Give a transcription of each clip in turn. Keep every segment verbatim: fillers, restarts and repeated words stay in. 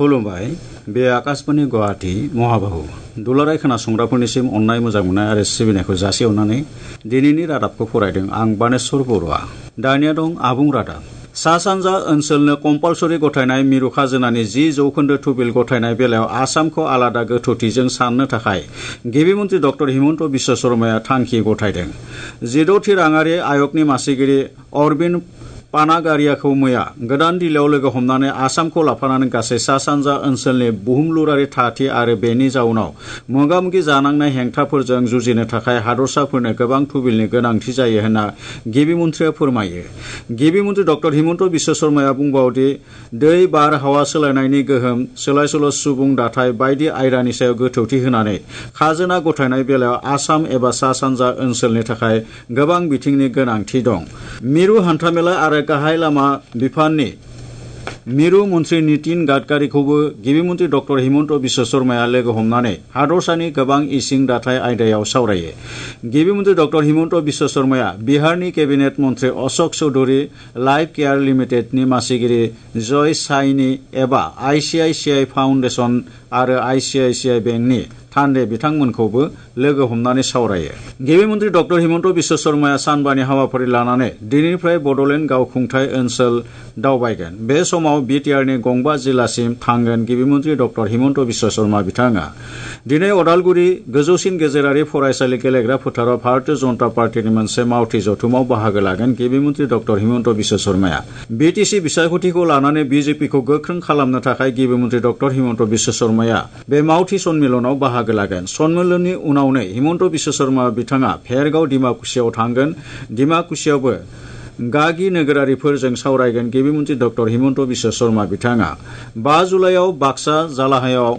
खुलुमबाय बे आकाशबाणी गुवाहाटी महाबाहु दुलाराय खोनासंग्राफोरनिसिम अननाय मोजां मोननाय आरो सिबिनायखौ जासिहरनानै दिनैनि रादाबखौ फरायदों आं बानेस्वर बर'आ। दानिया दं आबुं रादाब। सा सानजा ओनसोलनो कम्पालसरि गथायनाय मिरु खाजोनानि जि जौखोन्दो थुबिल गथायनाय बेलायाव आसामखौ आलादा गोथौथिजों साननो थाखाय गिबि मन्त्रि डक्टर हिमन्त बिश्व शर्माया थांखि गथायदों। जिद'थि राङारि आयगनि मासिगिरि अरबिन्द पानागारियाखौ मैया गोदान दिल्लीयाव लोगो हमनानै आसामखौ लाफानानै गासै सा सानजा ओनसोलनि बुहुमलुरारि थाथि आरो बेनि जाउनाव मोगा मोगि जानांनाय हेंथाफोरजों जुजिनो थाखाय हादरसाफोरनो गोबां थुबिलनि गोनांथि जायो होनना गिबि मन्थ्रिया फोरमायो। गिबि मन्त्रि डक्टर हिमन्त बिश्व शर्माया बुंबावदि दै बार हावा सोलायनायनि गोहोम सोलाय सोल' सुबुं दाथाय बायदि आयदानि सायाव गोथौथि होनानै खाजोना गथायनाय बेलायाव आसाम एबा सा सानजा ओनसोलनि थाखाय गोबां बिथिंनि गोनांथि दं। मिरु हान्थामेला आरो गाहाय लामा बिफाननि मिरु मन्त्रि नितिन गाडकारीखौबो गिबि मन्त्रि डक्टर हिमन्त बिश्व शर्माया लोगो हमनानै हादरसानि गोबां इसिं दाथाय आयदायाव सावरायो। गिबि मन्त्रि डक्टर हिमन्त बिश्व शर्माया बिहारनि केबिनेट मन्त्रि अशोक चौधुरी, लाइफ केयार लिमिटेडनि मासिगिरि जय साइनी एबा आइसिआइसिआइ फाउन्डेसन आरो आइसिआइसिआइ बेंकनि थान्दै बिथांमोनखौबो लोगो हमनानै सावरायो। गिबि मन्त्रि डक्टर हिमन्त बिश्व शर्माया सानबानि हाबाफारि लानानै दिनैनिफ्राय बड'लेण्ड गावखुंथाय ओनसोल दावबायगोन। बे समाव बिटिआरनि गंबा जिल्लासिम थांगोन गिबि मन्त्रि डक्टर हिमन्त बिश्व शर्मा बिथाङा। दिनै अदालगुरि गोजौसिन गेजेरारि फरायसालि गेलेग्रा फोथाराव भारतीय जनता पार्टीनि मोनसे मावथि जथुमाव बाहागो लागोन गिबि मन्त्रि डक्टर हिमन्त बिश्व शर्माया। बिटिसि बिसायख'थिखौ लानानै बिजेपिखौ गोख्रों खालामनो थाखाय गिबि मन्त्रि डक्टर हिमन्त बिश्व शर्माया बे मावथि सन्मिलनाव बाहागो लागोन। सन्मिलननि उनावनो हिमन्त बिश्व शर्मा बिथाङा भेरगाव डिमाकुसियाव थांगोन। डिमाकुसियावबो गागि नोगोरारिफोरजों सावरायगोन गिबि मन्त्रि डक्टर हिमन्त बिश्व शर्मा बिथाङा। बा जुलाइयाव बाक्सा जालाहायाव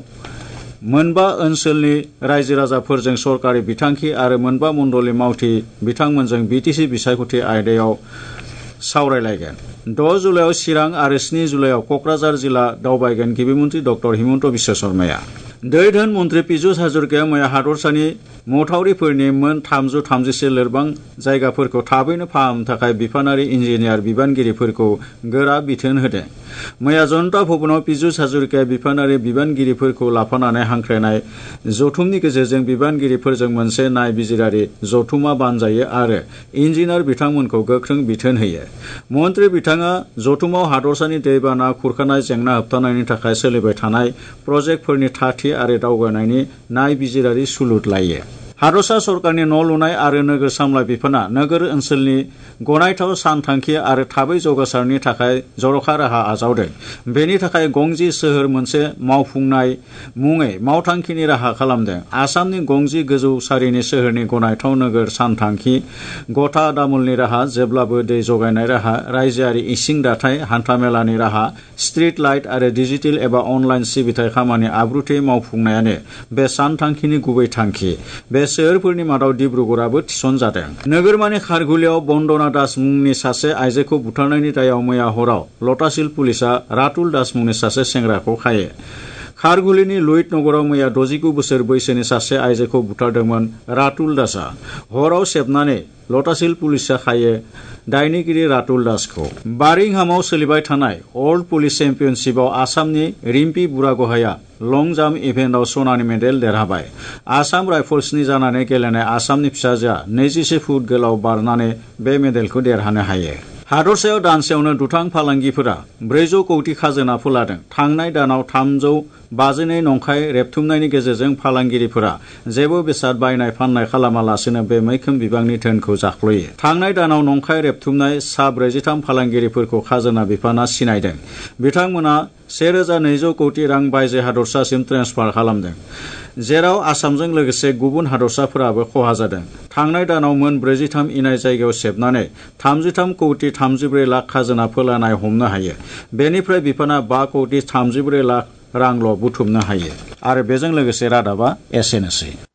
मोनबा ओनसोलनि रायजो राजाफोरजों सरकारि बिथांखि आरो मोनबा मण्डलनि मावथि बिथांमोनजों बिटिसि बिसायख'थि आयदायाव सावरायलायगोन। द' जुलाइयाव चिरां आरो स्नि जुलाइयाव क'क्राझार जिल्ला दावबायगोन गिबि मन्त्रि डक्टर हिमन्त बिश्व शर्माया। दै धोन मन्त्रि पीयूष हाजरिकाया मैया हादरसानि मावथावरिफोरनि मोन थामजौ थामजिसे लोरबां जायगाफोरखौ थाबैनो फाहामनो थाखाय बिफानारि इन्जिनियार बिबानगिरिफोरखौ गोरा बिथोन होदों। मैया जनता भवनाव पीयूष हाजरिकाया बिफानारि बिबानगिरिफोरखौ लाफानानै हांख्रायनाय जथुमनि गेजेरजों बिबानगिरिफोरजों मोनसे नायबिजिरारि जथुमा बानजायो आरो इन्जिनियार बिथांमोनखौ गोख्रों बिथोन होयो। मन्त्रि बिथाङा जथुमाव हादरसानि दैबाना खुरखानाय जेंना होबथानायनि थाखाय सोलिबाय थानाय प्रजेक्टफोरनि थाथि आरो दावगानायनि नायबिजिरारि सुलुद लायो। हादरसा सरकारनि न' लुनाय आरो नोगोर सामलाय बिफाना नोगोर ओनसोलनि गनायथाव सानथांखि आरो थाबै जौगासारनि थाखाय जर'खा राहा आजावदों। बेनि थाखाय गंजि सोहोर मोनसे मावफुंनाय मुङै मावथांखिनि राहा खालामदों। आसामनि गंजि गोजौ सारिनि सोहोरनि गनायथाव नोगोर सानथांखि, गथा दामोलनि राहा, जेब्लाबो दै जगायनाय राहा, रायजोआरि इसिं दाथाय, हान्थामेलानि राहा, स्ट्रीट लाइट आरो डिजिटेल एबा अनलाइन सिबिथाय खामानि आब्रुथियै मावफुंनायानो बे सानथांखिनि गुबै थांखि। बे सोहोरफोरनि मादाव डिब्रुगड़आबो थिसनजादों। नोगोरमानि खारगुलियाव बन्दना दास मुंनि सासे आइजोखौ बुथारनायनि दायाव मैया हराव लटासिल पुलिसआ रातुल दास मुंनि सासे सेंग्राखौ खायो। खारगुलिनि लुइट नगराव मैया द'जिगु बोसोर बैसोनि सासे आइजोखौ बुथारदोंमोन रातुल दासआ। हराव सेबनानै लटासिल पुलिसआ खायो दायनिगिरि रातुल दासखौ। बारिंहामाव सोलिबाय थानाय अल्ड पुलिस चेम्पियनशिपआव आसामनि रिम्पी बुरागहाया लं जाम्प इभेन्टआव सनानि मेडेल देरहाबाय। आसाम राइफल्सनि जानानै गेलेनाय आसामनि फिसाजोआ नैजिसे फुट गोलाव बारनानै बे मेडेलखौ देरहानो हायो। हादरसायाव दानसेयावनो दुथां फालांगिफोरा ब्रैजौ कौटि खाजोना फोलादों। थांनाय दानाव थामजौ बाजिनै नंखाय रेबथुमनायनि गेजेरजों फालांगिरिफोरा जेबो बेसाद बायनाय फाननाय खालामालासेनो बे मैखोम बिबांनि धोनखौ जाख्लयो। थांनाय दानाव नंखाय रेबथुमनाय सा ब्रैजिथाम फालांगिरिफोरखौ खाजोना बिफाना सिनायदों। बिथांमोना सेरोजा नैजौ कौटि रां बायजो हादरसासिम ट्रेन्सफार खालामदों, जेराव आसामजों लोगोसे गुबुन हादरसाफोराबो खहा जादों। थांनाय दानाव मोन ब्रैजिथाम इनाय जायगायाव सेबनानै थामजिथाम कौटि थामजिब्रै लाख खाजोना फोलानाय हमनो हायो। बेनिफ्राय बिफाना बा कौटि थामजिब्रै लाख रांल' बुथुमनो हायो। आरो बेजों लोगोसे रादाबा एसेनोसै।